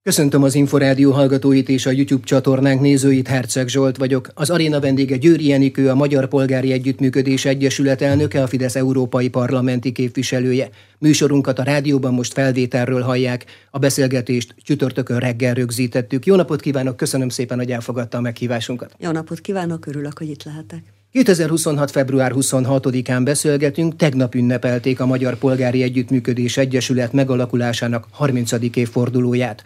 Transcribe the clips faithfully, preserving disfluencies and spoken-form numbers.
Köszöntöm az Inforádió hallgatóit és a YouTube csatornánk nézőit, Herceg Zsolt vagyok. Az aréna vendége Győri Enikő, a Magyar Polgári Együttműködés Egyesület elnöke, a Fidesz európai parlamenti képviselője. Műsorunkat a rádióban most felvételről hallják, a beszélgetést csütörtökön reggel rögzítettük. Jó napot kívánok, köszönöm szépen, hogy elfogadta a meghívásunkat. Jó napot kívánok, örülök, hogy itt lehetek. kétezer-huszonhat. február huszonhatodikán beszélgetünk, tegnap ünnepelték a Magyar Polgári Együttműködés Egyesület megalakulásának harmincadik évfordulóját.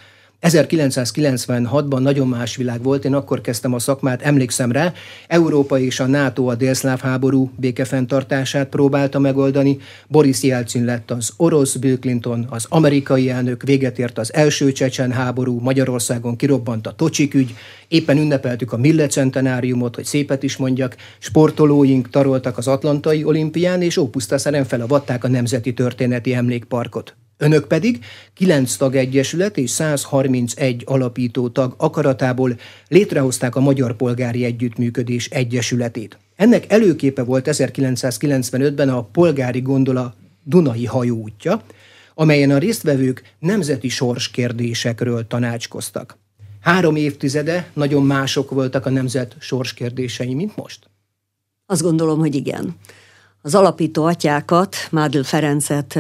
ezerkilencszázkilencvenhatban nagyon más világ volt, én akkor kezdtem a szakmát, emlékszem rá, Európa és a NATO a délszláv háború békefenntartását próbálta megoldani, Boris Jelcin lett az orosz, Bill Clinton az amerikai elnök, véget ért az első csecsen háború, Magyarországon kirobbant a Tocsik ügy, éppen ünnepeltük a millecentenáriumot, hogy szépet is mondjak, sportolóink taroltak az Atlantai olimpián, és Ópusztaszeren felavatták a Nemzeti Történeti Emlékparkot. Önök pedig kilenc tagegyesület és százharmincegy alapító tag akaratából létrehozták a Magyar Polgári Együttműködés Egyesületét. Ennek előképe volt ezerkilencszázkilencvenötben a Polgári Gondola Dunai hajóútja, amelyen a résztvevők nemzeti sorskérdésekről tanácskoztak. Három évtizede nagyon mások voltak a nemzet sorskérdései, mint most? Azt gondolom, hogy igen. Az alapító atyákat, Mádl Ferencet,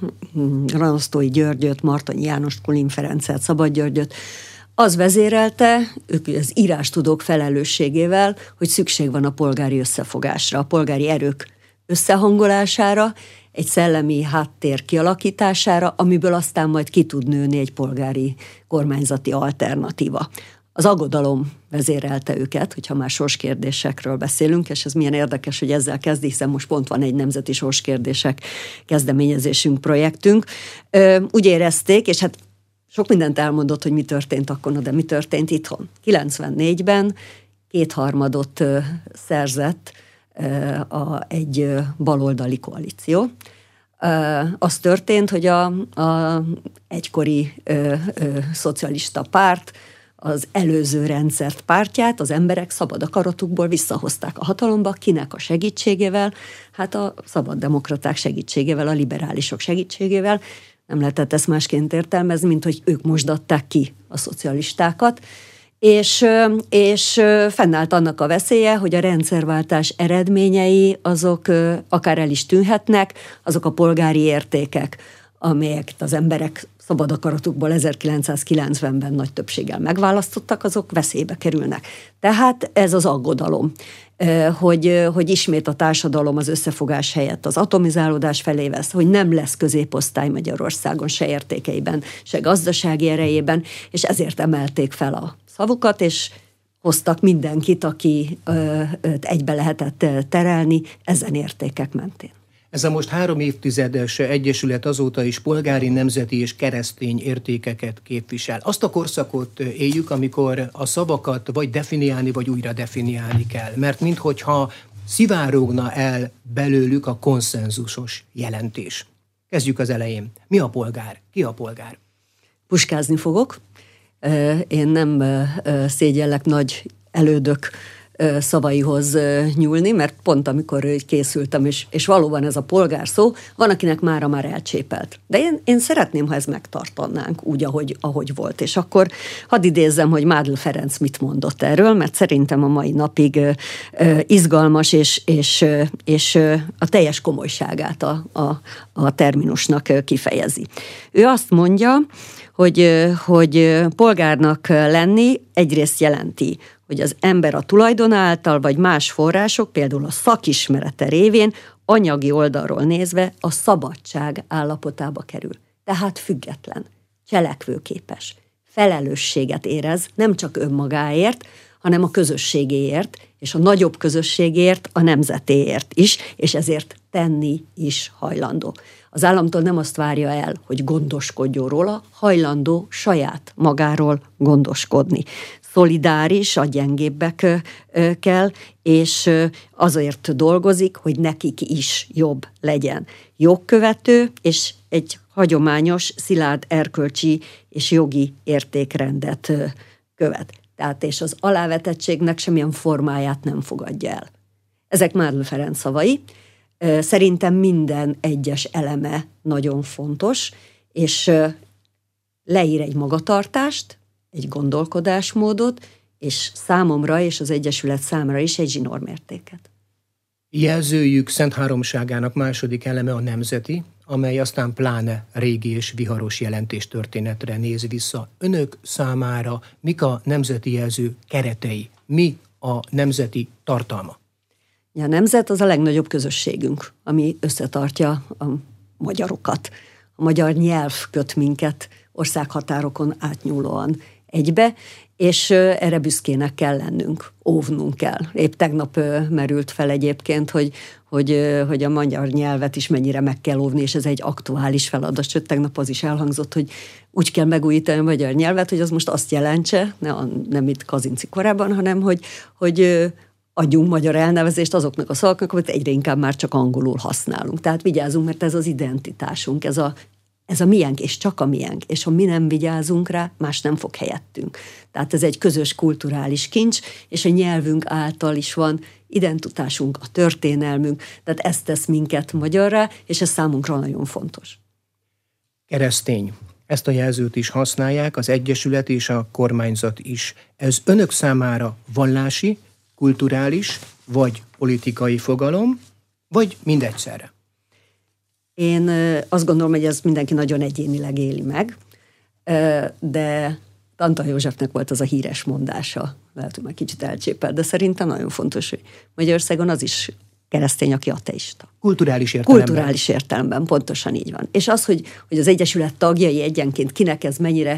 Ranosztói Györgyöt, Martonyi Jánost, Kulin Ferencet, Szabad Györgyöt, az vezérelte, ők az írástudók felelősségével, hogy szükség van a polgári összefogásra, a polgári erők összehangolására, egy szellemi háttér kialakítására, amiből aztán majd ki tud nőni egy polgári kormányzati alternatíva. Az aggodalom vezérelte őket, hogyha már sorskérdésekről beszélünk, és ez milyen érdekes, hogy ezzel kezdi, hiszen most pont van egy nemzeti sorskérdések kezdeményezésünk, projektünk. Úgy érezték, és hát sok mindent elmondott, hogy mi történt akkor, de mi történt itthon. kilencvennégyben kétharmadot szerzett a, egy baloldali koalíció. Az történt, hogy a, a egykori ö, ö, szocialista párt az előző rendszert pártját, az emberek szabad akaratukból visszahozták a hatalomba, kinek a segítségével? Hát a szabaddemokraták segítségével, a liberálisok segítségével. Nem lehetett ezt másként értelmezni, mint hogy ők mosdatták ki a szocialistákat, és, és fennállt annak a veszélye, hogy a rendszerváltás eredményei azok akár el is tűnhetnek, azok a polgári értékek, amelyeket az emberek szabad akaratukból ezerkilencszázkilencvenben nagy többséggel megválasztottak, azok veszélybe kerülnek. Tehát ez az aggodalom, hogy, hogy ismét a társadalom az összefogás helyett az atomizálódás felé vesz, hogy nem lesz középosztály Magyarországon se értékeiben, se gazdasági erejében, és ezért emelték fel a szavukat, és hoztak mindenkit, aki egybe lehetett terelni ezen értékek mentén. Ez a most három évtizedes egyesület azóta is polgári, nemzeti és keresztény értékeket képvisel. Azt a korszakot éljük, amikor a szavakat vagy definiálni, vagy újra definiálni kell. Mert minthogyha szivárogna el belőlük a konszenzusos jelentés. Kezdjük az elején. Mi a polgár? Ki a polgár? Puskázni fogok. Én nem szégyellek nagy elődök szavaihoz nyúlni, mert pont amikor készültem, és, és valóban ez a polgár szó, van, akinek mára már elcsépelt. De én, én szeretném, ha ezt megtartanánk úgy, ahogy, ahogy volt. És akkor hadd idézzem, hogy Mádl Ferenc mit mondott erről, mert szerintem a mai napig izgalmas, és, és, és a teljes komolyságát a, a, a terminusnak kifejezi. Ő azt mondja, hogy, hogy polgárnak lenni egyrészt jelenti, hogy az ember a tulajdon által, vagy más források, például a szakismerete révén anyagi oldalról nézve a szabadság állapotába kerül. Tehát független, cselekvőképes, felelősséget érez nem csak önmagáért, hanem a közösségéért, és a nagyobb közösségért, a nemzetéért is, és ezért tenni is hajlandó. Az államtól nem azt várja el, hogy gondoskodjon róla, hajlandó saját magáról gondoskodni. Szolidáris a gyengébbekkel, és azért dolgozik, hogy nekik is jobb legyen. Jogkövető, és egy hagyományos, szilárd erkölcsi és jogi értékrendet követ. Tehát és az alávetettségnek semmilyen formáját nem fogadja el. Ezek Mádl Ferenc szavai. Szerintem minden egyes eleme nagyon fontos, és leír egy magatartást, egy gondolkodásmódot, és számomra és az Egyesület számára is egy zsinórmértéket. Jelzőjük Szent Háromságának második eleme a nemzeti, amely aztán pláne régi és viharos jelentéstörténetre néz vissza. Önök számára mik a nemzeti jelző keretei? Mi a nemzeti tartalma? A nemzet az a legnagyobb közösségünk, ami összetartja a magyarokat. A magyar nyelv köt minket országhatárokon átnyúlóan egybe, és erre büszkének kell lennünk, óvnunk kell. Épp tegnap merült fel egyébként, hogy, hogy, hogy a magyar nyelvet is mennyire meg kell óvni, és ez egy aktuális feladat, sőt tegnap az is elhangzott, hogy úgy kell megújítani a magyar nyelvet, hogy az most azt jelentse, ne, nem itt Kazinci korában, hanem hogy, hogy adjunk magyar elnevezést azoknak a szavaknak, amit egyre inkább már csak angolul használunk. Tehát vigyázzunk, mert ez az identitásunk, ez a Ez a miénk, és csak a miénk, és ha mi nem vigyázunk rá, más nem fog helyettünk. Tehát ez egy közös kulturális kincs, és a nyelvünk által is van identitásunk, a történelmünk, tehát ez tesz minket magyarrá, és ez számunkra nagyon fontos. Keresztény. Ezt a jelzőt is használják, az Egyesület és a kormányzat is. Ez önök számára vallási, kulturális, vagy politikai fogalom, vagy mindegyszerre? Én azt gondolom, hogy ez mindenki nagyon egyénileg éli meg, de Antal Józsefnek volt az a híres mondása, lehet, hogy már kicsit elcsépelt, de szerintem nagyon fontos, hogy Magyarországon az is keresztény, aki ateista. Kulturális értelemben. Kulturális értelemben, pontosan így van. És az, hogy, hogy az Egyesület tagjai egyenként kinek ez mennyire,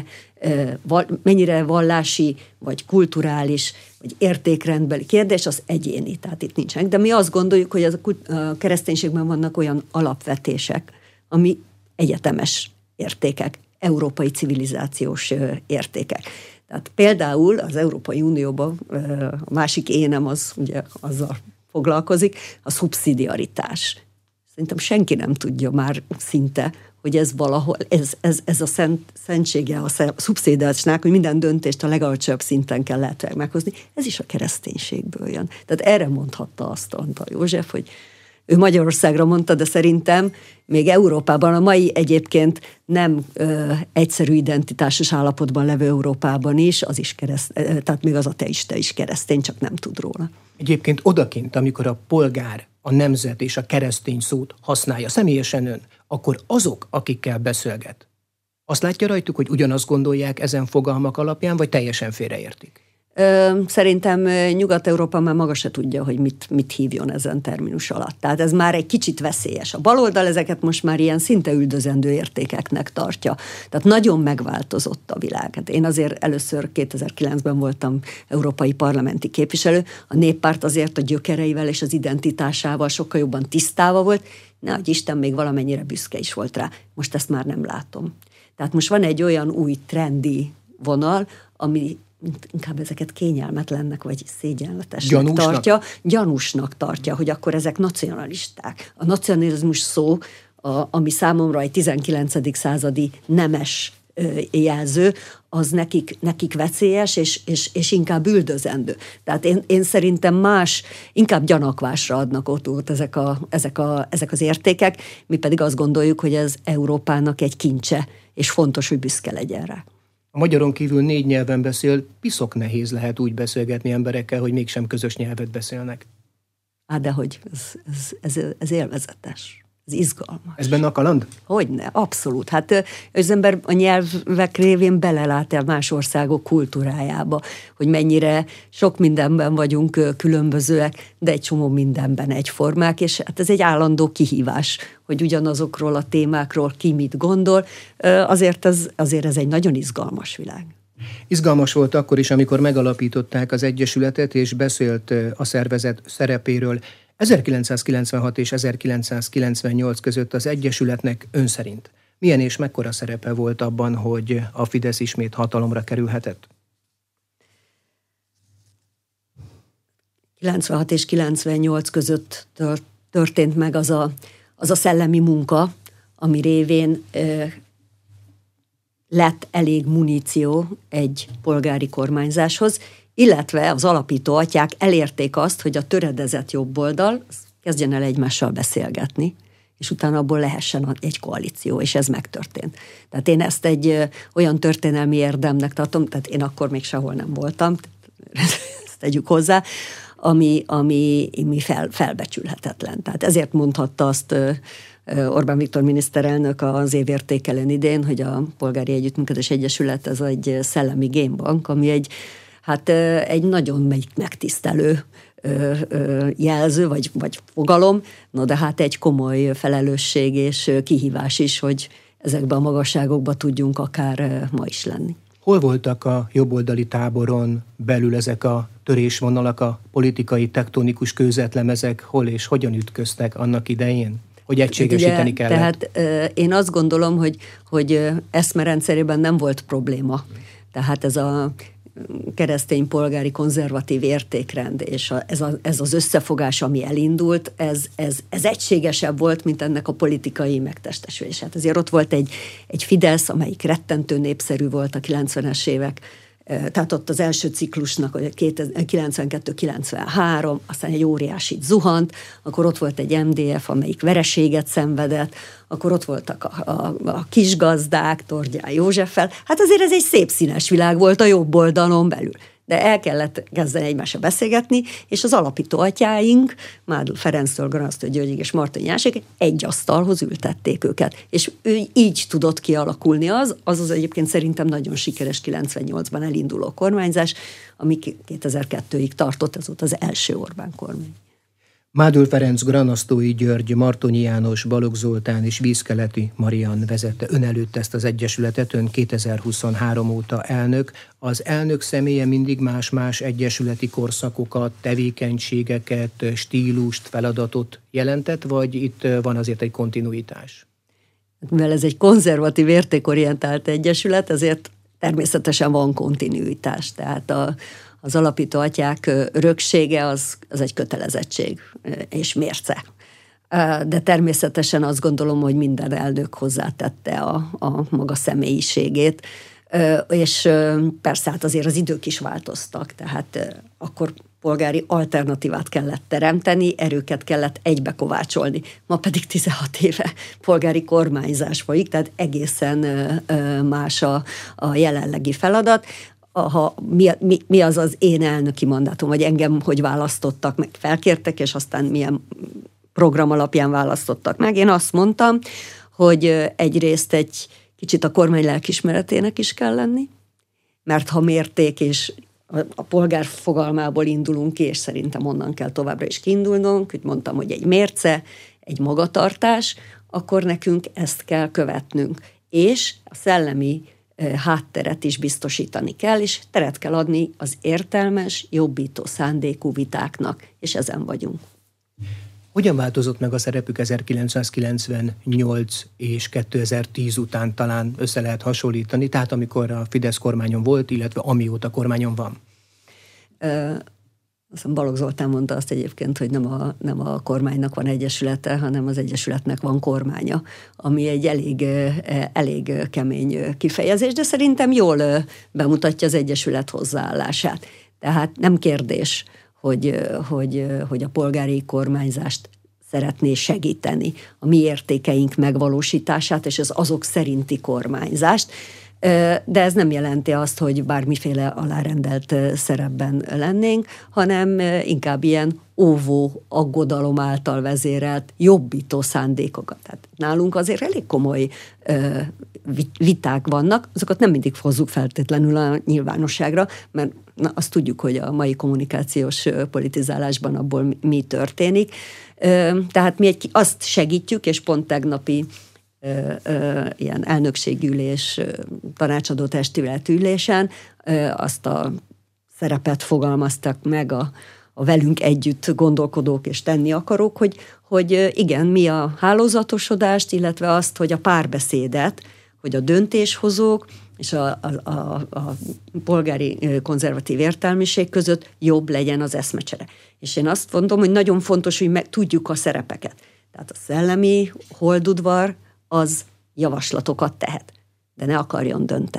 mennyire vallási, vagy kulturális, vagy értékrendbeli kérdés, az egyéni, tehát itt nincsenek. De mi azt gondoljuk, hogy az a kereszténységben vannak olyan alapvetések, ami egyetemes értékek, európai civilizációs értékek. Tehát például az Európai Unióban a másik énem az ugye azzal foglalkozik, a szubszidiaritás. Szerintem senki nem tudja már szinte, hogy ez valahol, ez, ez, ez a szent, szentsége a szubszidiaritásnak, hogy minden döntést a legalacsonyabb szinten kell lehetőleg meghozni, ez is a kereszténységből jön. Tehát erre mondhatta azt Antal József, hogy ő Magyarországra mondta, de szerintem még Európában, a mai egyébként nem ö, egyszerű identitásos állapotban levő Európában is, az is kereszt, tehát még az ateista is keresztény, csak nem tud róla. Egyébként odakint, amikor a polgár, a nemzet és a keresztény szót használja személyesen ön, akkor azok, akikkel beszélget, azt látja rajtuk, hogy ugyanazt gondolják ezen fogalmak alapján, vagy teljesen félreértik? Szerintem Nyugat-Európa már maga se tudja, hogy mit, mit hívjon ezen terminus alatt. Tehát ez már egy kicsit veszélyes. A baloldal ezeket most már ilyen szinte üldözendő értékeknek tartja. Tehát nagyon megváltozott a világ. Hát én azért először kétezer-kilencben voltam európai parlamenti képviselő. A Néppárt azért a gyökereivel és az identitásával sokkal jobban tisztában volt. Nehogy Isten még valamennyire büszke is volt rá. Most ezt már nem látom. Tehát most van egy olyan új trendi vonal, ami inkább ezeket kényelmetlennek vagy szégyenletesnek Gyanúsnak? tartja, gyanúsnak tartja, hogy akkor ezek nacionalisták. A nacionalizmus szó, a, ami számomra egy tizenkilencedik századi nemes ö, jelző, az nekik, nekik veszélyes, és, és, és inkább üldözendő. Tehát én, én szerintem más, inkább gyanakvásra adnak ott ezek, a, ezek, a, ezek az értékek, mi pedig azt gondoljuk, hogy ez Európának egy kincse, és fontos, hogy büszke legyen rá. A magyaron kívül négy nyelven beszél, piszok nehéz lehet úgy beszélgetni emberekkel, hogy mégsem közös nyelvet beszélnek. Á, de hogy ez, ez, ez, ez élvezetes, ez izgalmas. Ez benne a kaland? Hogyne, abszolút. Hát az ember a nyelvek révén belelát el más országok kultúrájába, hogy mennyire sok mindenben vagyunk különbözőek, de egy csomó mindenben egyformák, és hát ez egy állandó kihívás, hogy ugyanazokról a témákról ki mit gondol. Azért ez, azért ez egy nagyon izgalmas világ. Izgalmas volt akkor is, amikor megalapították az Egyesületet, és beszélt a szervezet szerepéről. ezerkilencszázkilencvenhat és ezerkilencszázkilencvennyolc között az Egyesületnek ön szerint milyen és mekkora szerepe volt abban, hogy a Fidesz ismét hatalomra kerülhetett? kilencvenhat és kilencvennyolc között történt meg az a, az a szellemi munka, ami révén ö, lett elég muníció egy polgári kormányzáshoz, illetve az alapító atyák elérték azt, hogy a töredezett jobboldal kezdjen el egymással beszélgetni, és utána abból lehessen egy koalíció, és ez megtörtént. Tehát én ezt egy olyan történelmi érdemnek tartom, tehát én akkor még sehol nem voltam, ezt tegyük hozzá, ami, ami, ami fel, felbecsülhetetlen. Tehát ezért mondhatta azt Orbán Viktor miniszterelnök az évértékelőn idén, hogy a Polgári Együttműködés Egyesület ez egy szellemi gémbank, ami egy, hát egy nagyon megtisztelő jelző, vagy, vagy fogalom, no de hát egy komoly felelősség és kihívás is, hogy ezekben a magasságokba tudjunk akár ma is lenni. Hol voltak a jobboldali táboron belül ezek a törésvonalak, a politikai tektonikus kőzetlemezek, hol és hogyan ütköztek annak idején? Hogy egységesíteni ugye, kellett? Tehát én azt gondolom, hogy, hogy eszmerendszerében nem volt probléma. Tehát ez a keresztény polgári konzervatív értékrend, és a, ez, a, ez az összefogás, ami elindult, ez, ez, ez egységesebb volt, mint ennek a politikai megtestesülés. Hát azért ott volt egy, egy Fidesz, amelyik rettentő népszerű volt a kilencvenes évek, tehát ott az első ciklusnak kilencvenkettő kilencvenhárom, aztán egy óriásit zuhant, akkor ott volt egy em dé ef, amelyik vereséget szenvedett, akkor ott voltak a, a, a kisgazdák, Tordján Józseffel. Hát azért ez egy szép színes világ volt a jobb oldalon belül. De el kellett kezdeni egymással beszélgetni, és az alapító atyáink, Mádl Ferenctől, Granasztói Györgyig és Martonyi Jánosig egy asztalhoz ültették őket. És ő így tudott kialakulni az, az az egyébként szerintem nagyon sikeres kilencvennyolcban elinduló kormányzás, ami kétezer-kettőig tartott, ez volt az első Orbán kormány. Mádl Ferenc, Granasztói György, Martonyi János, Balogh Zoltán és Vízkeleti Marian vezette ön előtt ezt az egyesületet, ön kétezer-huszonhárom óta elnök. Az elnök személye mindig más-más egyesületi korszakokat, tevékenységeket, stílust, feladatot jelentett, vagy itt van azért egy kontinuitás? Mivel ez egy konzervatív, értékorientált egyesület, ezért természetesen van kontinuitás. Tehát a Az alapító atyák öröksége az, az egy kötelezettség és mérce. De természetesen azt gondolom, hogy minden elnök hozzátette a, a maga személyiségét, és persze hát azért az idők is változtak, tehát akkor polgári alternatívát kellett teremteni, erőket kellett egybekovácsolni. Ma pedig tizenhat éve polgári kormányzás folyik, tehát egészen más a, a jelenlegi feladat. Ha mi, mi, mi az az én elnöki mandátum, vagy engem hogy választottak meg, felkértek, és aztán milyen program alapján választottak meg. Én azt mondtam, hogy egyrészt egy kicsit a kormány lelkismeretének is kell lenni, mert ha mérték, és a polgár fogalmából indulunk ki, és szerintem onnan kell továbbra is kiindulnunk, hogy mondtam, hogy egy mérce, egy magatartás, akkor nekünk ezt kell követnünk. És a szellemi hátteret is biztosítani kell, és teret kell adni az értelmes, jobbító szándékú vitáknak, és ezen vagyunk. Hogyan változott meg a szerepük ezerkilencszázkilencvennyolc és kétezer-tíz után, talán össze lehet hasonlítani, tehát amikor a Fidesz kormányon volt, illetve amióta kormányon van? Ö- Aztán Balogh Zoltán mondta azt egyébként, hogy nem a, nem a kormánynak van egyesülete, hanem az egyesületnek van kormánya, ami egy elég, elég kemény kifejezés, de szerintem jól bemutatja az egyesület hozzáállását. Tehát nem kérdés, hogy, hogy, hogy a polgári kormányzást szeretné segíteni, a mi értékeink megvalósítását, és az azok szerinti kormányzást, de ez nem jelenti azt, hogy bármiféle alárendelt szerepben lennénk, hanem inkább ilyen óvó, aggodalom által vezérelt, jobbító szándékokat. Tehát nálunk azért elég komoly viták vannak, azokat nem mindig hozzuk feltétlenül a nyilvánosságra, mert na, azt tudjuk, hogy a mai kommunikációs politizálásban abból mi történik. Tehát mi egy, azt segítjük, és pont tegnapi Ö, ö, ilyen elnökségülés, tanácsadó testületülésen azt a szerepet fogalmaztak meg a, a velünk együtt gondolkodók és tenni akarók, hogy, hogy igen, mi a hálózatosodást, illetve azt, hogy a párbeszédet, hogy a döntéshozók és a, a, a, a polgári konzervatív értelmiség között jobb legyen az eszmecsere. És én azt mondom, hogy nagyon fontos, hogy meg tudjuk a szerepeket. Tehát a szellemi holdudvar az javaslatokat tehet, de ne akarjon dönteni.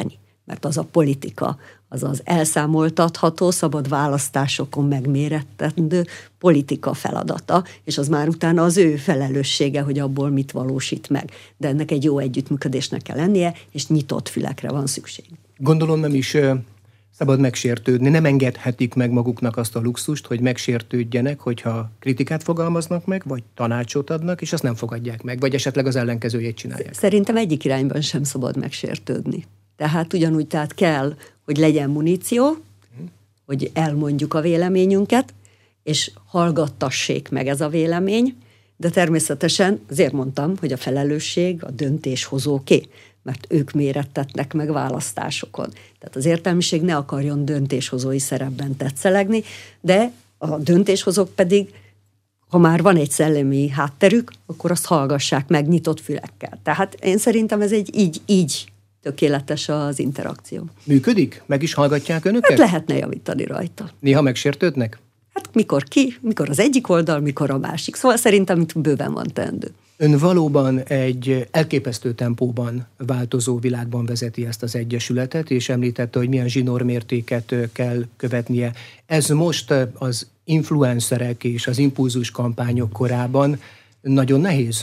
mert az a politika, az az elszámoltatható, szabad választásokon megmérettendő politika feladata, és az már utána az ő felelőssége, hogy abból mit valósít meg. De ennek egy jó együttműködésnek kell lennie, és nyitott fülekre van szükség. Gondolom nem is szabad megsértődni, nem engedhetik meg maguknak azt a luxust, hogy megsértődjenek, hogyha kritikát fogalmaznak meg, vagy tanácsot adnak, és azt nem fogadják meg, vagy esetleg az ellenkezőjét csinálják. Szerintem egyik irányban sem szabad megsértődni. Tehát ugyanúgy tehát kell, hogy legyen muníció, hmm. hogy elmondjuk a véleményünket, és hallgattassék meg ez a vélemény, de természetesen azért mondtam, hogy a felelősség a döntéshozóké, mert ők mérettetnek meg választásokon. Tehát az értelmiség ne akarjon döntéshozói szerepben tetszelegni, de a döntéshozók pedig, ha már van egy szellemi hátterük, akkor azt hallgassák meg nyitott fülekkel. Tehát én szerintem ez egy így, így tökéletes az interakció. Működik? Meg is hallgatják önöket? Hát lehetne javítani rajta. Néha megsértődnek? Hát mikor ki, mikor az egyik oldal, mikor a másik. Szóval szerintem itt bőven van teendő. Ön valóban egy elképesztő tempóban változó világban vezeti ezt az egyesületet, és említette, hogy milyen zsinórmértéket kell követnie. Ez most az influencerek és az impulzus kampányok korában nagyon nehéz?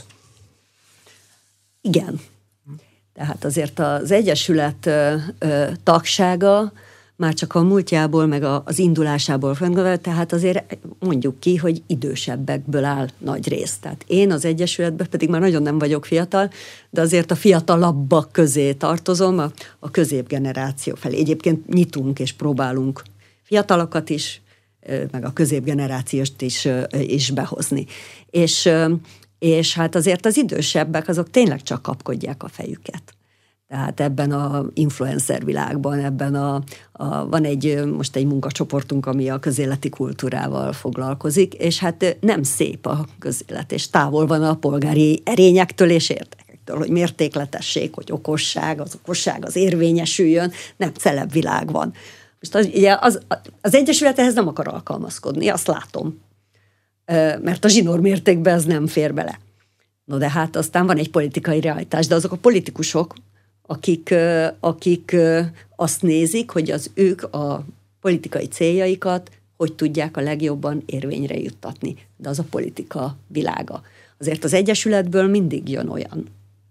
Igen. Tehát azért az egyesület ö, ö, tagsága már csak a múltjából, meg a, az indulásából fönn, tehát azért mondjuk ki, hogy idősebbekből áll nagy rész. Tehát én az egyesületben pedig már nagyon nem vagyok fiatal, de azért a fiatalabbak közé tartozom, a, a középgeneráció felé. Egyébként nyitunk és próbálunk fiatalokat is, meg a középgenerációt is, is behozni. És, és hát azért az idősebbek azok tényleg csak kapkodják a fejüket. Tehát ebben a influencer világban, ebben a, a, van egy, most egy munkacsoportunk, ami a közéleti kultúrával foglalkozik, és hát nem szép a közélet, és távol van a polgári erényektől és értékektől, hogy mértékletesség, hogy okosság, az okosság az érvényesüljön, nem celeb világ van. Most az, ugye az, az Egyesület ehhez nem akar alkalmazkodni, azt látom, mert a zsinór mértékben ez nem fér bele. No de hát aztán van egy politikai realitás, de azok a politikusok, akik, akik azt nézik, hogy az ők a politikai céljaikat hogy tudják a legjobban érvényre juttatni. De az a politika világa. Azért az Egyesületből mindig jön olyan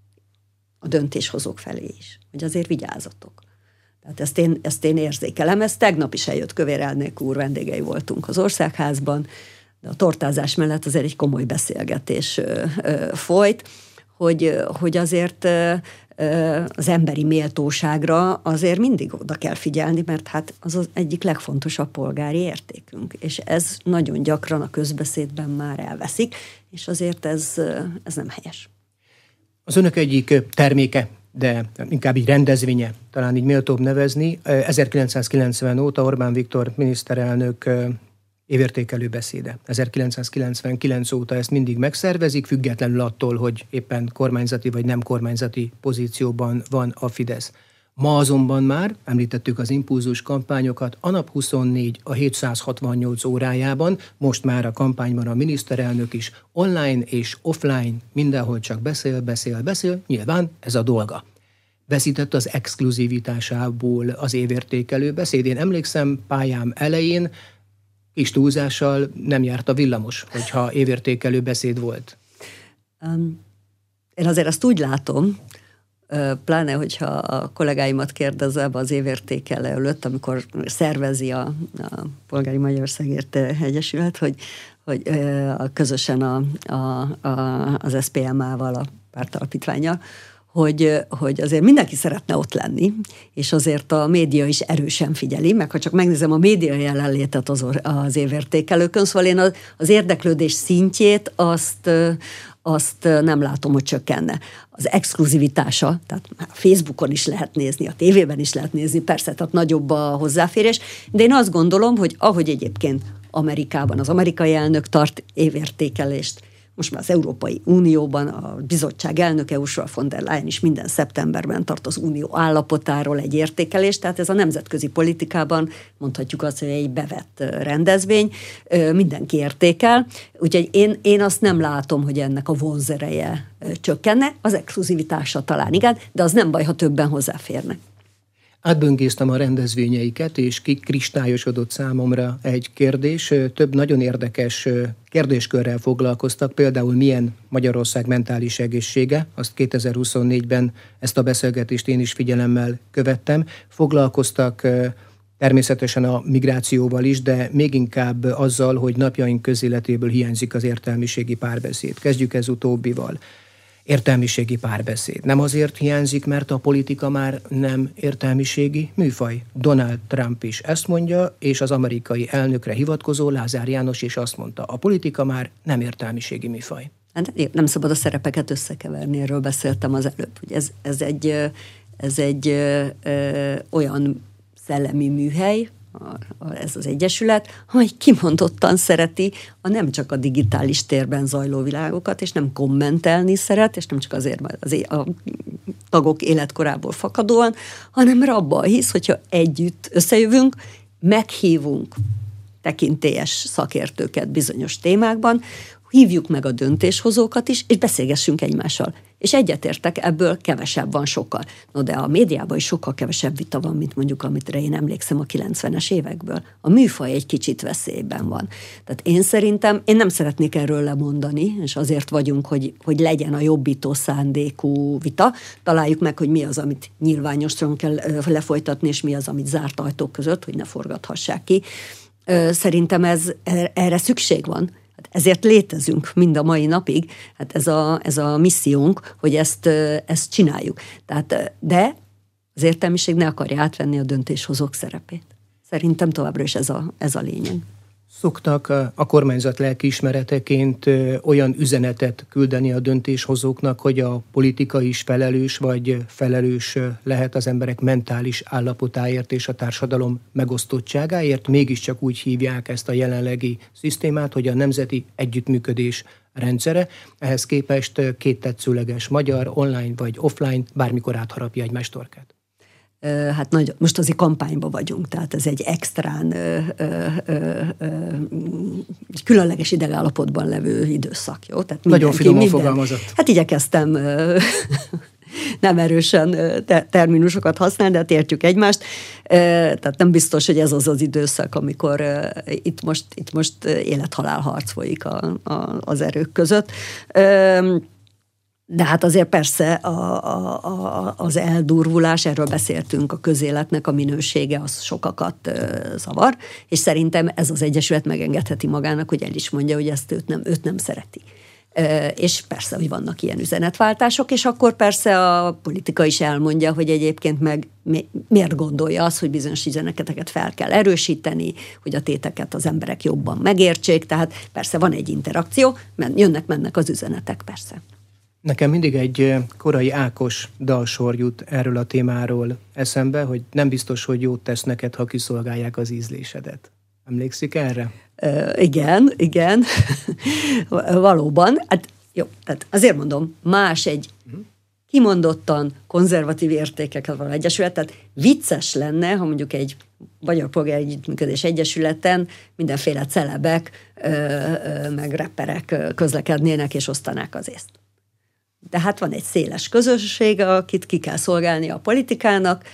a döntéshozók felé is, hogy azért vigyázzatok. Tehát ezt én, ezt én érzékelem. Ez tegnap is eljött Kövér elnök úr, vendégei voltunk az Országházban, de a tortázás mellett azért egy komoly beszélgetés ö, ö, folyt, hogy, hogy azért az emberi méltóságra azért mindig oda kell figyelni, mert hát az az egyik legfontosabb polgári értékünk, és ez nagyon gyakran a közbeszédben már elveszik, és azért ez, ez nem helyes. Az önök egyik terméke, de inkább így rendezvénye, talán így méltóbb nevezni, ezerkilencszázkilencven óta Orbán Viktor miniszterelnök évértékelő beszéde. ezerkilencszázkilencvenkilenc óta ezt mindig megszervezik, függetlenül attól, hogy éppen kormányzati vagy nem kormányzati pozícióban van a Fidesz. Ma azonban már, említettük az impulzus kampányokat, a nap huszonnégy a hétszázhatvannyolc órájában, most már a kampányban a miniszterelnök is online és offline, mindenhol csak beszél, beszél, beszél, nyilván ez a dolga. Veszített az exkluzivitásából az évértékelő beszéd. Én emlékszem, pályám elején kis túlzással nem járt a villamos, hogyha évértékelő beszéd volt. Um, én azért azt úgy látom, pláne, hogyha a kollégáimat kérdezem az évértékelő előtt, amikor szervezi a, a Polgári Magyarországért Egyesület, hogy, hogy a, közösen a, a, a, az es zé pé em á-val, a pártalapítvánnyal, hogy, hogy azért mindenki szeretne ott lenni, és azért a média is erősen figyeli, meg ha csak megnézem a média jelenlétet az, az évértékelőkön, szóval én az, az érdeklődés szintjét azt, azt nem látom, hogy csökkenne. Az exkluzivitása, tehát a Facebookon is lehet nézni, a tévében is lehet nézni, persze, tehát nagyobb a hozzáférés, de én azt gondolom, hogy ahogy egyébként Amerikában az amerikai elnök tart évértékelést, most már az Európai Unióban a bizottság elnöke Ursula von der Leyen is minden szeptemberben tart az unió állapotáról egy értékelést, tehát ez a nemzetközi politikában mondhatjuk azt, hogy egy bevett rendezvény, mindenki értékel, úgyhogy én, én azt nem látom, hogy ennek a vonzereje csökkenne, az exkluzivitása talán igen, de az nem baj, ha többen hozzáférnek. Átböngésztem a rendezvényeiket, és kikristályosodott számomra egy kérdés. Több nagyon érdekes kérdéskörrel foglalkoztak, például milyen Magyarország mentális egészsége. Azt kétezer-huszonnégyben ezt a beszélgetést én is figyelemmel követtem. Foglalkoztak természetesen a migrációval is, de még inkább azzal, hogy napjaink közéletéből hiányzik az értelmiségi párbeszéd. Kezdjük ez utóbbival. Értelmiségi párbeszéd. Nem azért hiányzik, mert a politika már nem értelmiségi műfaj. Donald Trump is ezt mondja, és az amerikai elnökre hivatkozó Lázár János is azt mondta, a politika már nem értelmiségi műfaj. Hát nem szabad a szerepeket összekeverni, erről beszéltem az előbb. Hogy ez, ez egy, ez egy ö, ö, olyan szellemi műhely, ez az egyesület, amely kimondottan szereti a nem csak a digitális térben zajló világokat, és nem kommentelni szeret, és nem csak azért, azért a tagok életkorából fakadóan, hanem abban hisz, hogyha együtt összejövünk, meghívunk tekintélyes szakértőket bizonyos témákban, hívjuk meg a döntéshozókat is, és beszélgessünk egymással. És egyetértek, ebből kevesebb van sokkal. No, de a médiában is sokkal kevesebb vita van, mint mondjuk, amit én emlékszem a kilencvenes évekből. A műfaj egy kicsit veszélyben van. Tehát én szerintem, én nem szeretnék erről lemondani, és azért vagyunk, hogy, hogy legyen a jobbító szándékú vita. Találjuk meg, hogy mi az, amit nyilvánosan kell lefolytatni, és mi az, amit zárt ajtók között, hogy ne forgathassák ki. Szerintem ez, erre szükség van. Ezért létezünk mind a mai napig, hát ez a, ez a missziónk, hogy ezt, ezt csináljuk. Tehát, de az értelmiség ne akarja átvenni a döntéshozók szerepét. Szerintem továbbra is ez a, ez a lényeg. Szoktak a kormányzat lelkiismereteként olyan üzenetet küldeni a döntéshozóknak, hogy a politika is felelős, vagy felelős lehet az emberek mentális állapotáért és a társadalom megosztottságáért, mégiscsak úgy hívják ezt a jelenlegi szisztémát, hogy a nemzeti együttműködés rendszere. Ehhez képest két tetszőleges magyar, online vagy offline bármikor átharapja egymást torkát. Hát nagy, most azért kampányban vagyunk, tehát ez egy extrán ö, ö, ö, ö, különleges idegállapotban levő időszak, jó? Tehát nagyon finoman minden, fogalmazott. Hát igyekeztem ö, nem erősen te, terminusokat használni, de hát értjük egymást. Tehát nem biztos, hogy ez az az időszak, amikor itt most, itt most élet-halál harc folyik a, a, az erők között. De hát azért persze a, a, a, az eldurvulás, erről beszéltünk, a közéletnek a minősége, az sokakat uh, zavar, és szerintem ez az egyesület megengedheti magának, hogy el is mondja, hogy ezt őt nem, őt nem szereti. Uh, és persze, hogy vannak ilyen üzenetváltások, és akkor persze a politika is elmondja, hogy egyébként meg mi, miért gondolja azt, hogy bizonyos üzeneteket fel kell erősíteni, hogy a téteket az emberek jobban megértsék, tehát persze van egy interakció, men, jönnek-mennek az üzenetek, persze. Nekem mindig egy korai Ákos dalsor jut erről a témáról eszembe, hogy nem biztos, hogy jót tesz neked, ha kiszolgálják az ízlésedet. Emlékszik erre? Uh, igen, igen. Valóban. Hát jó, tehát azért mondom, más egy kimondottan konzervatív értékeket való egyesület, tehát vicces lenne, ha mondjuk egy Magyar Polgári Együttműködés Egyesületen mindenféle celebek, uh, uh, meg rapperek közlekednének és osztanák az észt. De hát van egy széles közösség, akit ki kell szolgálni a politikának,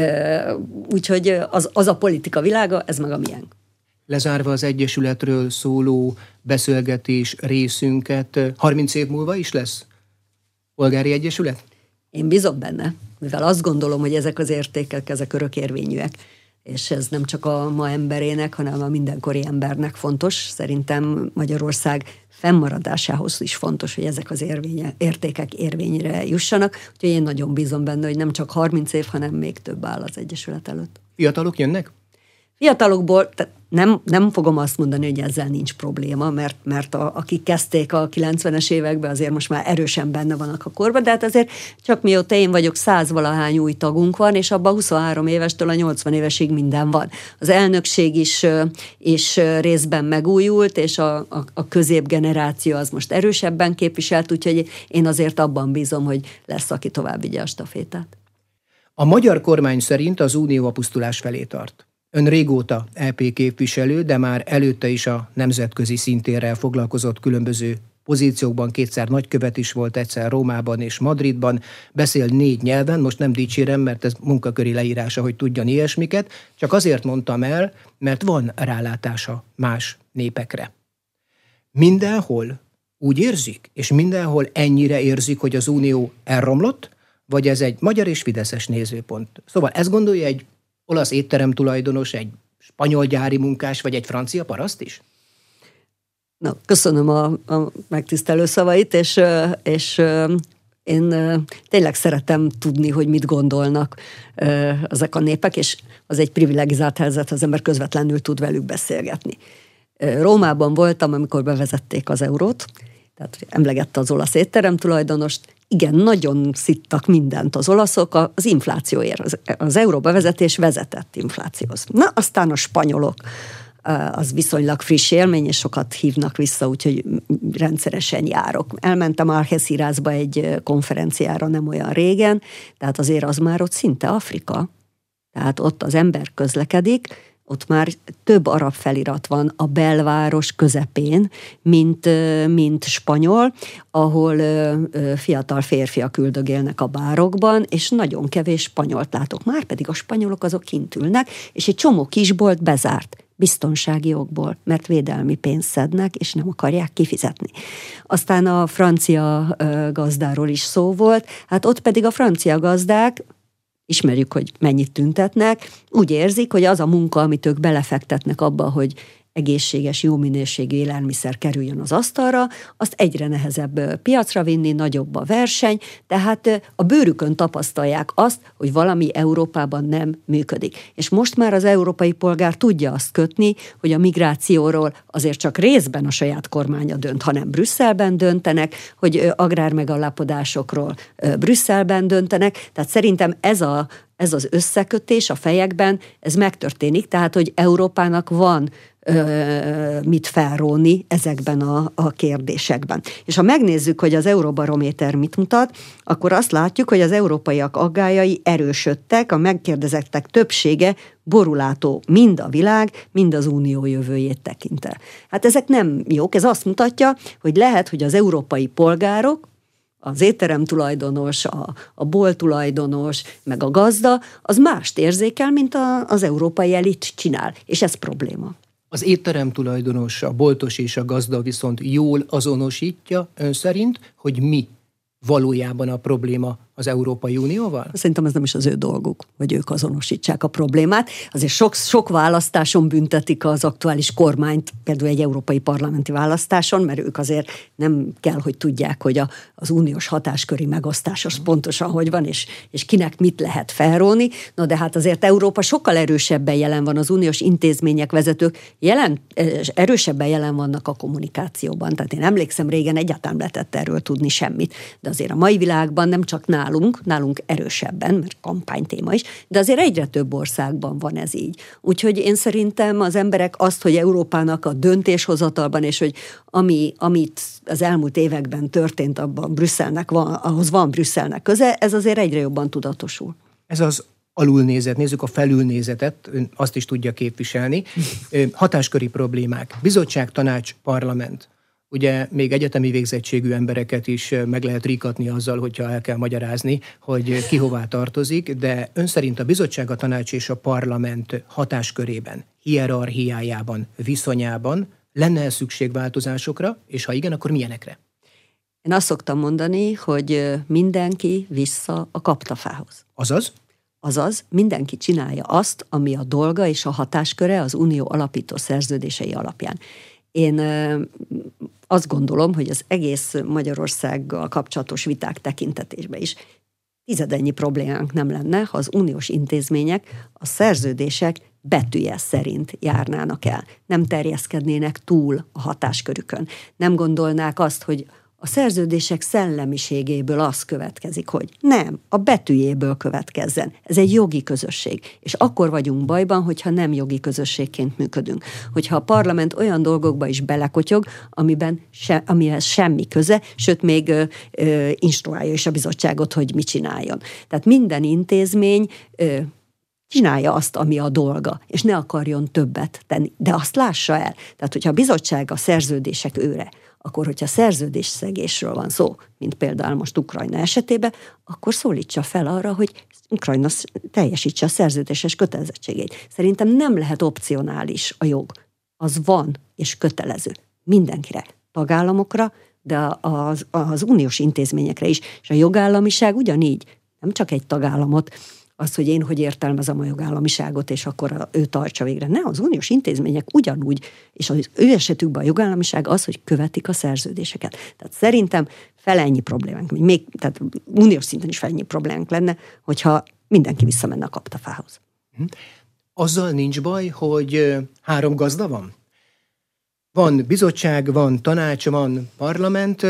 úgyhogy az, az a politika világa, ez meg a miénk. Lezárva az egyesületről szóló beszélgetés részünket, harminc év múlva is lesz polgári egyesület? Én bízom benne, mivel azt gondolom, hogy ezek az értékek, ezek örökérvényűek, és ez nem csak a ma emberének, hanem a mindenkori embernek fontos. Szerintem Magyarország fennmaradásához is fontos, hogy ezek az érvénye, értékek érvényre jussanak. Úgyhogy én nagyon bízom benne, hogy nem csak harminc év, hanem még több áll az egyesület előtt. Fiatalok jönnek? Fiatalokból nem, nem fogom azt mondani, hogy ezzel nincs probléma, mert, mert a, akik kezdték a kilencvenes években, azért most már erősen benne vannak a korban, de hát azért csak mióta én vagyok, százvalahány új tagunk van, és abban huszonhárom évestől a nyolcvan évesig minden van. Az elnökség is, is részben megújult, és a, a, a középgeneráció az most erősebben képviselt, úgyhogy én azért abban bízom, hogy lesz, aki tovább vigye a stafétát. A magyar kormány szerint az unió a pusztulás felé tart. Ön régóta é pé képviselő, de már előtte is a nemzetközi szintérrel foglalkozott különböző pozíciókban, kétszer nagykövet is volt, egyszer Rómában és Madridban, beszél négy nyelven, most nem dicsérem, mert ez munkaköri leírása, hogy tudjon ilyesmiket, csak azért mondtam el, mert van rálátása más népekre. Mindenhol úgy érzik, és mindenhol ennyire érzik, hogy az Unió elromlott, vagy ez egy magyar és fideszes nézőpont? Szóval ezt gondolja egy olasz étterem tulajdonos, egy spanyol gyári munkás, vagy egy francia paraszt is? Na, köszönöm a, a megtisztelő szavait, és, és én tényleg szeretem tudni, hogy mit gondolnak ezek a népek, és az egy privilegizált helyzet, az ember közvetlenül tud velük beszélgetni. Rómában voltam, amikor bevezették az eurót, tehát emlegette az olasz étterem tulajdonost, igen, nagyon szittak mindent az olaszok az inflációért. Az, az euró bevezetés vezetett inflációhoz. Na, aztán a spanyolok, az viszonylag friss élmény, és sokat hívnak vissza, úgyhogy rendszeresen járok. Elmentem Algecirászba egy konferenciára nem olyan régen, tehát azért az már ott szinte Afrika. Tehát ott az ember közlekedik, ott már több arab felirat van a belváros közepén, mint, mint spanyol, ahol fiatal férfiak üldögélnek a bárokban, és nagyon kevés spanyolt látok. Márpedig a spanyolok azok kint ülnek, és egy csomó kisbolt bezárt. Biztonsági okból, mert védelmi pénzt szednek, és nem akarják kifizetni. Aztán a francia gazdáról is szó volt, hát ott pedig a francia gazdák, ismerjük, hogy mennyit tüntetnek, úgy érzik, hogy az a munka, amit ők belefektetnek abba, hogy egészséges, jó minőségű élelmiszer kerüljön az asztalra, azt egyre nehezebb piacra vinni, nagyobb a verseny, tehát a bőrükön tapasztalják azt, hogy valami Európában nem működik. És most már az európai polgár tudja azt kötni, hogy a migrációról azért csak részben a saját kormánya dönt, hanem Brüsszelben döntenek, hogy agrármegállapodásokról Brüsszelben döntenek, tehát szerintem ez a ez az összekötés a fejekben, ez megtörténik, tehát, hogy Európának van ö, mit felróni ezekben a, a kérdésekben. És ha megnézzük, hogy az Euróbarométer mit mutat, akkor azt látjuk, hogy az európaiak aggályai erősödtek, a megkérdezettek többsége borulátó mind a világ, mind az unió jövőjét tekintve. Hát ezek nem jók, ez azt mutatja, hogy lehet, hogy az európai polgárok, az étterem tulajdonos, a, a bolt tulajdonos, meg a gazda, az mást érzékel, mint a, az európai elit csinál, és ez probléma. Az étterem tulajdonos, a boltos és a gazda viszont jól azonosítja ön szerint, hogy mi valójában a probléma az Európai Unióval? Szerintem ez nem is az ő dolguk, hogy ők azonosítsák a problémát. Azért sok, sok választáson büntetik az aktuális kormányt, például egy európai parlamenti választáson, mert ők azért nem kell, hogy tudják, hogy a, az uniós hatásköri megosztás az pontosan hogy van, és, és kinek mit lehet felróni. Na de hát azért Európa sokkal erősebben jelen van, az uniós intézmények, vezetők jelen, erősebben jelen vannak a kommunikációban. Tehát én emlékszem, régen egyáltalán lehetett erről tudni semmit, de azért a mai világban nem csak nálunk, nálunk erősebben, mert kampánytéma is, de azért egyre több országban van ez így. Úgyhogy én szerintem az emberek azt, hogy Európának a döntéshozatalban, és hogy ami, amit az elmúlt években történt, abban Brüsszelnek van, ahhoz van Brüsszelnek köze, ez azért egyre jobban tudatosul. Ez az alulnézet, nézzük a felülnézetet, ön azt is tudja képviselni. Hatásköri problémák, bizottság, tanács, parlament. Ugye még egyetemi végzettségű embereket is meg lehet rikatni azzal, hogyha el kell magyarázni, hogy ki hová tartozik, de ön szerint a bizottság, a tanács és a parlament hatáskörében, hierarchiájában, viszonyában lenne szükség változásokra, és ha igen, akkor milyenekre? Én azt szoktam mondani, hogy mindenki vissza a kaptafához. Azaz? Azaz, mindenki csinálja azt, ami a dolga és a hatásköre az unió alapító szerződései alapján. Én azt gondolom, hogy az egész Magyarországgal kapcsolatos viták tekintetésben is tizedennyi problémánk nem lenne, ha az uniós intézmények a szerződések betűje szerint járnának el. Nem terjeszkednének túl a hatáskörükön. Nem gondolnák azt, hogy a szerződések szellemiségéből az következik, hogy nem, a betűjéből következzen. Ez egy jogi közösség. És akkor vagyunk bajban, hogyha nem jogi közösségként működünk. Hogyha a parlament olyan dolgokba is belekotyog, amiben se, amihez semmi köze, sőt még ö, ö, instruálja is a bizottságot, hogy mit csináljon. Tehát minden intézmény ö, csinálja azt, ami a dolga, és ne akarjon többet tenni. De azt lássa el. Tehát, hogyha a bizottság a szerződések őre, akkor hogyha szerződésszegésről van szó, mint például most Ukrajna esetében, akkor szólítsa fel arra, hogy Ukrajna teljesítse a szerződéses kötelezettségeit. Szerintem nem lehet opcionális a jog. Az van és kötelező mindenkire, tagállamokra, de az, az uniós intézményekre is. És a jogállamiság ugyanígy, nem csak egy tagállamot, az, hogy én hogy értelmezem a jogállamiságot, és akkor ő tartsa végre. Nem, az uniós intézmények ugyanúgy, és az ő esetükben a jogállamiság az, hogy követik a szerződéseket. Tehát szerintem felennyi problémánk, még, tehát uniós szinten is felennyi problémánk lenne, hogyha mindenki visszamenne a kaptafához. Azzal nincs baj, hogy három gazda van? Van bizottság, van tanács, van parlament,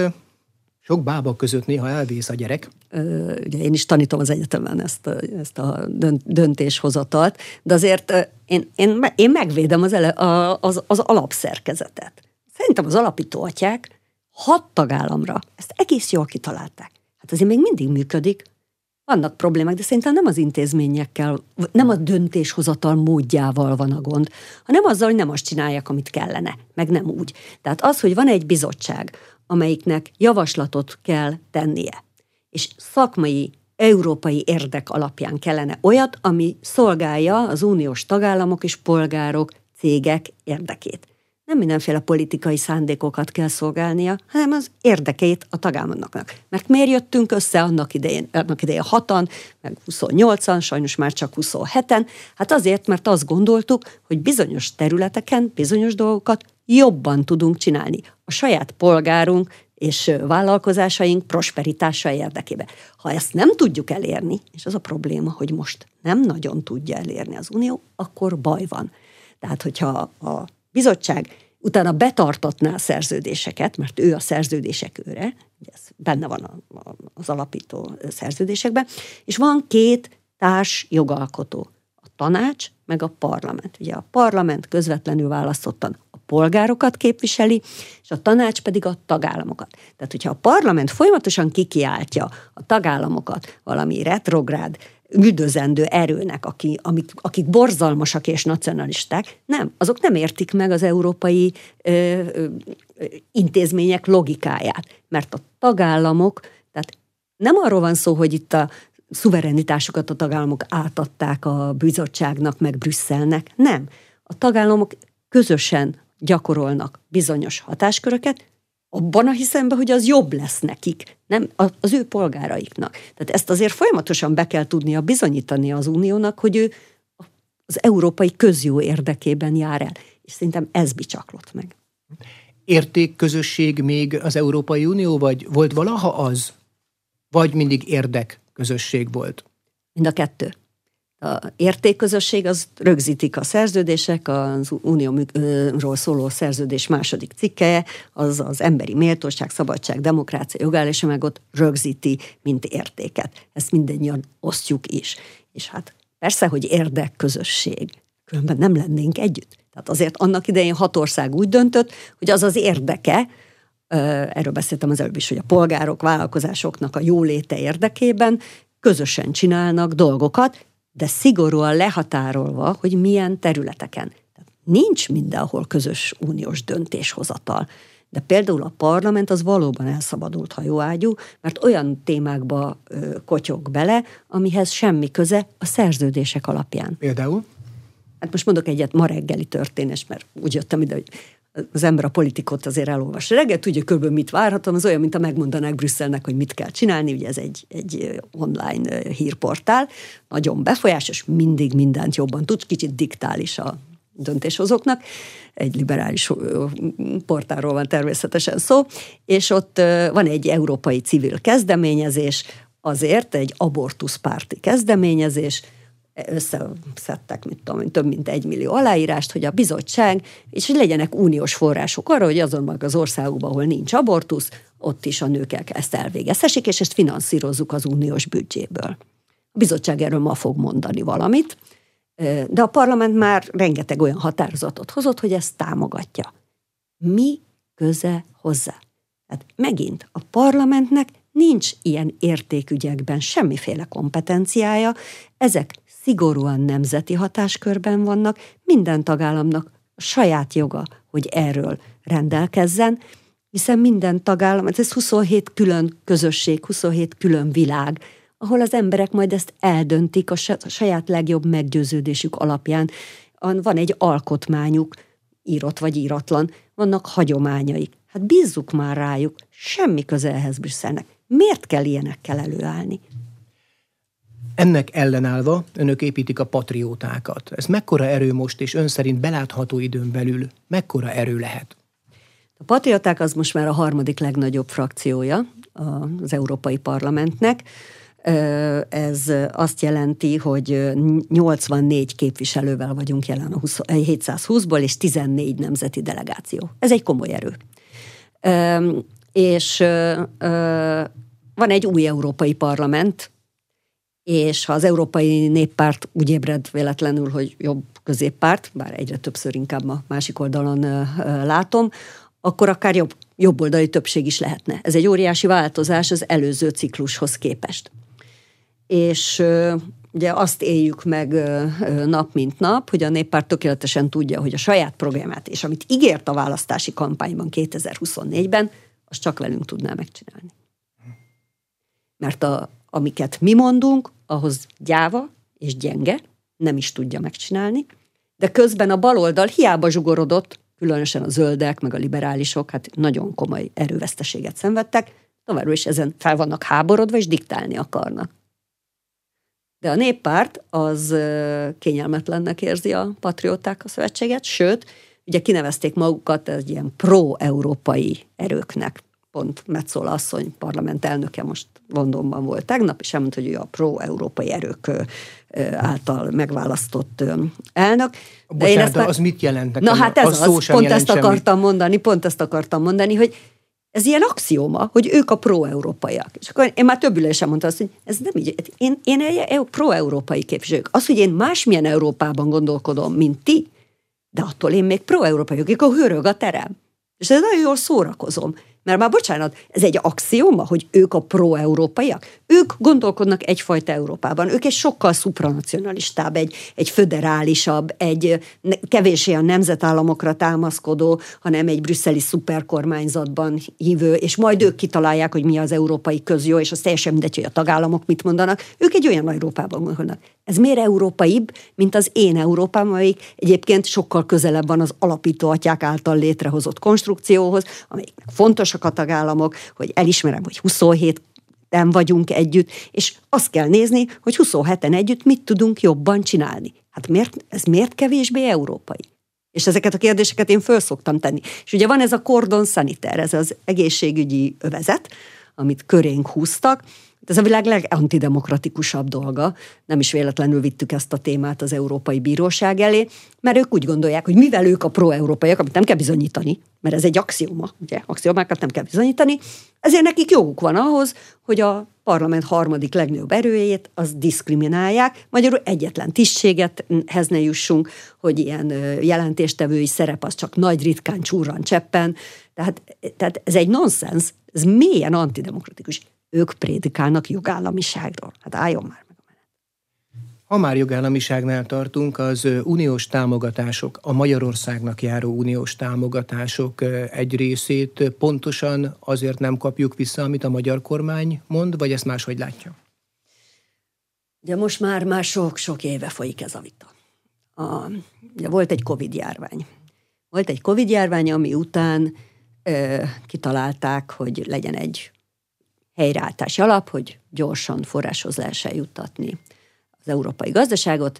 sok bába között néha elvész a gyerek. Ugye én is tanítom az egyetemen ezt a, ezt a döntéshozatalt, de azért én, én, én megvédem az, ele, az, az alapszerkezetet. Szerintem az alapító atyák hat tagállamra ezt egész jól kitalálták. Hát azért még mindig működik. Vannak problémák, de szerintem nem az intézményekkel, nem a döntéshozatal módjával van a gond, hanem azzal, hogy nem azt csinálják, amit kellene, meg nem úgy. Tehát az, hogy van egy bizottság, amelyiknek javaslatot kell tennie, és szakmai, európai érdek alapján kellene olyat, ami szolgálja az uniós tagállamok és polgárok, cégek érdekét. Nem mindenféle politikai szándékokat kell szolgálnia, hanem az érdekét a tagállamoknak. Mert miért jöttünk össze annak idején, annak idején hatan, meg huszonnyolcan, sajnos már csak huszonheten? Hát azért, mert azt gondoltuk, hogy bizonyos területeken, bizonyos dolgokat jobban tudunk csinálni. A saját polgárunk és vállalkozásaink prosperitása érdekében. Ha ezt nem tudjuk elérni, és az a probléma, hogy most nem nagyon tudja elérni az Unió, akkor baj van. Tehát, hogyha a bizottság utána betartatná a szerződéseket, mert ő a szerződések őre, ez benne van az alapító szerződésekben, és van két társ jogalkotó, a tanács meg a parlament. Ugye a parlament közvetlenül választottan a polgárokat képviseli, és a tanács pedig a tagállamokat. Tehát, hogyha a parlament folyamatosan kikiáltja a tagállamokat valami retrográd, üldözendő erőnek, aki, amik, akik borzalmasak és nacionalisták, nem, azok nem értik meg az európai ö, ö, intézmények logikáját, mert a tagállamok, tehát nem arról van szó, hogy itt a szuverenitásukat a tagállamok átadták a bizottságnak, meg Brüsszelnek, nem. A tagállamok közösen gyakorolnak bizonyos hatásköröket, abban a hiszemben, hogy az jobb lesz nekik, nem az ő polgáraiknak. Tehát ezt azért folyamatosan be kell tudnia bizonyítani az Uniónak, hogy ő az európai közjó érdekében jár el. És szerintem ez bicsaklott meg. Értékközösség még az Európai Unió, vagy volt valaha az? Vagy mindig érdekközösség volt? Mind a kettő. A értékközösség az rögzítik a szerződések, az unióról szóló szerződés második cikkelye, az az emberi méltóság, szabadság, demokrácia, jogállamiságot rögzíti, mint értéket. Ezt mindannyian osztjuk is. És hát persze, hogy érdekközösség, különben nem lennénk együtt. Tehát azért annak idején hat ország úgy döntött, hogy az az érdeke, erről beszéltem az előbb is, hogy a polgárok, vállalkozásoknak a jóléte érdekében közösen csinálnak dolgokat, de szigorúan lehatárolva, hogy milyen területeken. Tehát nincs mindenhol közös uniós döntéshozatal. De például a parlament az valóban elszabadult hajóágyú, mert olyan témákba ö, kotyog bele, amihez semmi köze a szerződések alapján. Például? Hát most mondok egyet ma reggeli történést, mert úgy jöttem ide, hogy az ember a politikot azért elolvas. Reggel tudja körülbelül mit várhatom, az olyan, mint ha megmondanák Brüsszelnek, hogy mit kell csinálni, ugye ez egy, egy online hírportál, nagyon befolyásos, mindig mindent jobban tud, kicsit diktál is a döntéshozóknak, egy liberális portálról van természetesen szó, és ott van egy európai civil kezdeményezés, azért egy abortuszpárti kezdeményezés, összeszedtek, mit tudom, több mint egy millió aláírást, hogy a bizottság, és hogy legyenek uniós források arra, hogy azonban az országokban, ahol nincs abortusz, ott is a nők ezt elvégezhessék, és ezt finanszírozzuk az uniós büdzséből. A bizottság erről ma fog mondani valamit, de a parlament már rengeteg olyan határozatot hozott, hogy ezt támogatja. Mi köze hozzá? Tehát megint a parlamentnek nincs ilyen értékügyekben semmiféle kompetenciája, ezek szigorúan nemzeti hatáskörben vannak, minden tagállamnak a saját joga, hogy erről rendelkezzen, hiszen minden tagállam, ez huszonhét külön közösség, huszonhét külön világ, ahol az emberek majd ezt eldöntik a saját legjobb meggyőződésük alapján. Van egy alkotmányuk, írott vagy íratlan, vannak hagyományaik. Hát bízzuk már rájuk, semmi köze ehhez Brüsszelnek. Miért kell ilyenekkel előállni? Ennek ellenállva önök építik a patriótákat. Ez mekkora erő most, és ön szerint belátható időn belül mekkora erő lehet? A patrióták az most már a harmadik legnagyobb frakciója az Európai Parlamentnek. Ez azt jelenti, hogy nyolcvannégy képviselővel vagyunk jelen a hétszázhúszból, és tizennégy nemzeti delegáció. Ez egy komoly erő. És van egy új Európai Parlament, és ha az Európai Néppárt úgy ébred véletlenül, hogy jobb középpárt, bár egyre többször inkább a másik oldalon látom, akkor akár jobb, jobboldali többség is lehetne. Ez egy óriási változás az előző ciklushoz képest. És ugye azt éljük meg nap mint nap, hogy a Néppárt tökéletesen tudja, hogy a saját programját, és amit ígért a választási kampányban kétezer-huszonnégyben, azt csak velünk tudná megcsinálni. Mert a, amiket mi mondunk, ahhoz gyáva és gyenge, nem is tudja megcsinálni, de közben a baloldal hiába zsugorodott, különösen a zöldek, meg a liberálisok, hát nagyon komoly erőveszteséget szenvedtek, továbbra is ezen fel vannak háborodva, és diktálni akarnak. De a Néppárt az kényelmetlennek érzi a Patrióták a szövetséget, sőt, ugye kinevezték magukat egy ilyen pro-európai erőknek. Pont Metsola asszony parlament elnöke most Londonban volt tegnap, és elmondta, hogy ő a pro-európai erők által megválasztott elnök. Bocsánat, de az mit jelent nekem? Na hát ez az, az, pont ezt semmit. akartam mondani, pont ezt akartam mondani, hogy ez ilyen axióma, hogy ők a pro-európaiak. És akkor én már több ülésen mondtam azt, hogy ez nem így. Én, én egy pro-európai képviselők. Az, hogy én másmilyen Európában gondolkodom, mint ti, de attól én még pro-európai, akkor hőrög a terem. És ez nagyon jól szórakozom. Mert már bocsánat, ez egy axióma, hogy ők a pro-európaiak. Ők gondolkodnak egyfajta Európában. Ők egy sokkal szupranacionalistább, egy, egy föderálisabb, egy kevéssé a nemzetállamokra támaszkodó, hanem egy brüsszeli szuperkormányzatban hívő, és majd ők kitalálják, hogy mi az európai közjó, és az teljesen mindegy, hogy a tagállamok mit mondanak. Ők egy olyan Európában gondolnak. Ez miért európaibb, mint az én Európám, amelyik egyébként sokkal közelebb van az alapító atyák által létrehozott konstrukcióhoz, amelyiknek fontosak a tagállamok, hogy elismerem, hogy huszonhéten vagyunk együtt, és azt kell nézni, hogy huszonheten együtt mit tudunk jobban csinálni. Hát miért, ez miért kevésbé európai? És ezeket a kérdéseket én föl szoktam tenni. És ugye van ez a cordon sanitaire, ez az egészségügyi övezet, amit körénk húztak. Ez a világ legantidemokratikusabb dolga. Nem is véletlenül vittük ezt a témát az Európai Bíróság elé, mert ők úgy gondolják, hogy mivel ők a pro-európaiak, amit nem kell bizonyítani, mert ez egy axióma, ugye, axiómákat nem kell bizonyítani, ezért nekik joguk van ahhoz, hogy a parlament harmadik legnagyobb erőjét az diszkriminálják, magyarul egyetlen tisztségethez ne jussunk, hogy ilyen jelentéstevői szerep az csak nagy ritkán csúrran cseppen. Tehát, tehát ez egy nonsens, ez mélyen antidemokratikus. Ők prédikálnak jogállamiságról. Hát álljon már meg a menet. Ha már jogállamiságnál tartunk, az uniós támogatások, a Magyarországnak járó uniós támogatások egy részét pontosan azért nem kapjuk vissza, amit a magyar kormány mond, vagy ezt máshogy látja? Ugye most már, már sok-sok éve folyik ez a vita. A, ugye volt egy Covid-járvány. Volt egy Covid-járvány, ami után ö, kitalálták, hogy legyen egy helyreállítási alap, hogy gyorsan forráshoz lehessen juttatni az európai gazdaságot,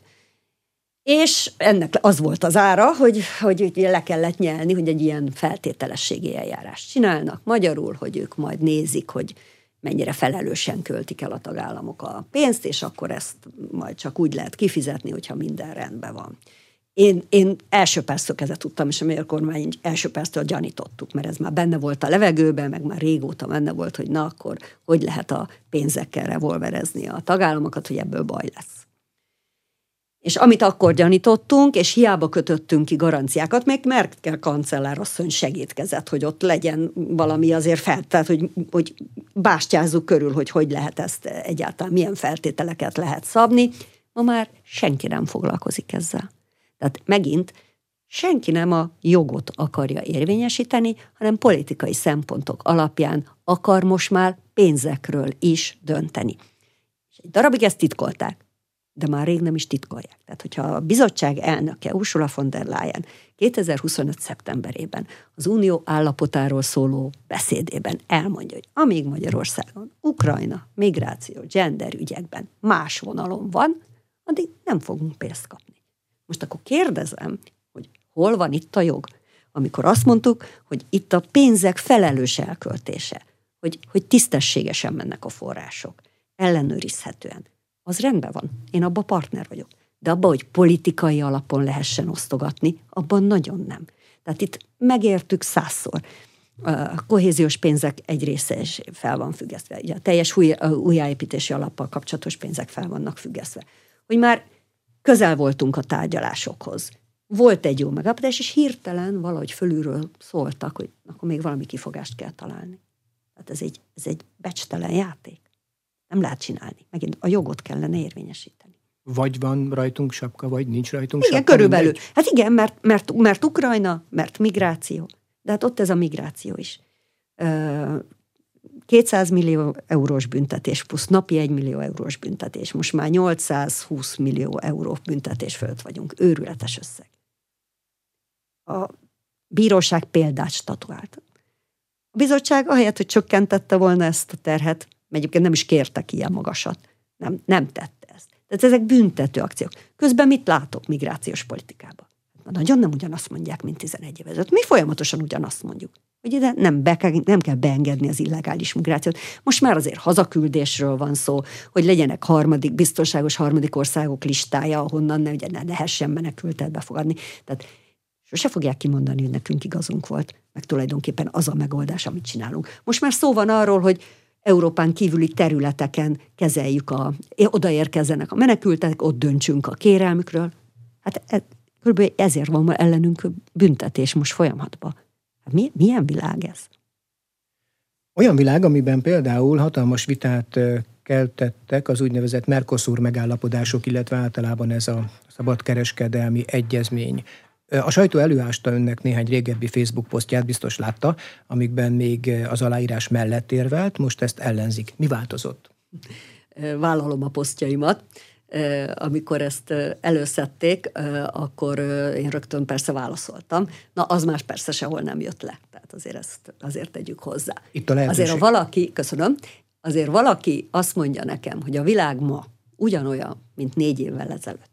és ennek az volt az ára, hogy, hogy le kellett nyelni, hogy egy ilyen feltételességi eljárást csinálnak magyarul, hogy ők majd nézik, hogy mennyire felelősen költik el a tagállamok a pénzt, és akkor ezt majd csak úgy lehet kifizetni, hogyha minden rendben van. Én, én első perctől kezdve tudtam, és a magyar kormány első perctől gyanítottuk, mert ez már benne volt a levegőben, meg már régóta benne volt, hogy na akkor hogy lehet a pénzekkel revolverezni a tagállamokat, hogy ebből baj lesz. És amit akkor gyanítottunk, és hiába kötöttünk ki garanciákat, még Merkel kancellárasszony segítkezett, hogy ott legyen valami azért fel, tehát hogy, hogy bástyázzuk körül, hogy hogy lehet ezt egyáltalán, milyen feltételeket lehet szabni. Ma már senki nem foglalkozik ezzel. Tehát megint senki nem a jogot akarja érvényesíteni, hanem politikai szempontok alapján akar most már pénzekről is dönteni. És egy darabig ezt titkolták, de már rég nem is titkolják. Tehát, hogyha a bizottság elnöke, Ursula von der Leyen kétezer-huszonöt. szeptemberében az unió állapotáról szóló beszédében elmondja, hogy amíg Magyarországon Ukrajna, migráció, gender ügyekben más vonalon van, addig nem fogunk pénzt kapni. Most akkor kérdezem, hogy hol van itt a jog? Amikor azt mondtuk, hogy itt a pénzek felelős elköltése, hogy, hogy tisztességesen mennek a források, ellenőrizhetően. Az rendben van, én abban partner vagyok. De abban, hogy politikai alapon lehessen osztogatni, abban nagyon nem. Tehát itt megértük százszor. A kohéziós pénzek egy része is fel van függesztve. Ugye a teljes új, újjáépítési alappal kapcsolatos pénzek fel vannak függesztve. Hogy már közel voltunk a tárgyalásokhoz. Volt egy jó megállapodás, és hirtelen valahogy fölülről szóltak, hogy akkor még valami kifogást kell találni. Tehát ez egy, ez egy becstelen játék. Nem lehet csinálni. Megint a jogot kellene érvényesíteni. Vagy van rajtunk sapka, vagy nincs rajtunk igen, sapka. Körülbelül. Mindegy. Hát igen, mert, mert, mert Ukrajna, mert migráció. De hát ott ez a migráció is. kétszáz millió eurós büntetés plusz napi egy millió eurós büntetés. Most már nyolcszázhúsz millió euró büntetés fölött vagyunk. Őrületes összeg. A bíróság példát statuált. A bizottság ahelyett, hogy csökkentette volna ezt a terhet, egyébként nem is kértek ilyen magasat. Nem, nem tette ezt. Tehát ezek büntető akciók. Közben mit látok migrációs politikában? Nagyon nem ugyanazt mondják, mint tizenegy éve ezelőtt. Mi folyamatosan ugyanazt mondjuk, hogy ide nem, be, nem kell beengedni az illegális migrációt. Most már azért hazaküldésről van szó, hogy legyenek harmadik, biztonságos harmadik országok listája, ahonnan ne, ugye ne lehessen menekültet befogadni. Tehát sose fogják kimondani, hogy nekünk igazunk volt, meg tulajdonképpen az a megoldás, amit csinálunk. Most már szó van arról, hogy Európán kívüli területeken kezeljük, a, odaérkezzenek a menekültek, ott döntsünk a kérelmükről. Hát ez, körülbelül ezért van ma ellenünk büntetés most folyamatban. Hát mi, milyen világ ez? Olyan világ, amiben például hatalmas vitát keltettek az úgynevezett Mercosur megállapodások, illetve általában ez a szabadkereskedelmi egyezmény. A sajtó előásta önnek néhány régebbi Facebook posztját, biztos látta, amikben még az aláírás mellett érvelt, most ezt ellenzik. Mi változott? Vállalom a posztjaimat. Amikor ezt előszedték, akkor én rögtön persze válaszoltam. Na, az más persze sehol nem jött le. Tehát azért ezt azért tegyük hozzá. Itt a lehetőség. Azért, ha valaki, köszönöm, azért valaki azt mondja nekem, hogy a világ ma ugyanolyan, mint négy évvel ezelőtt,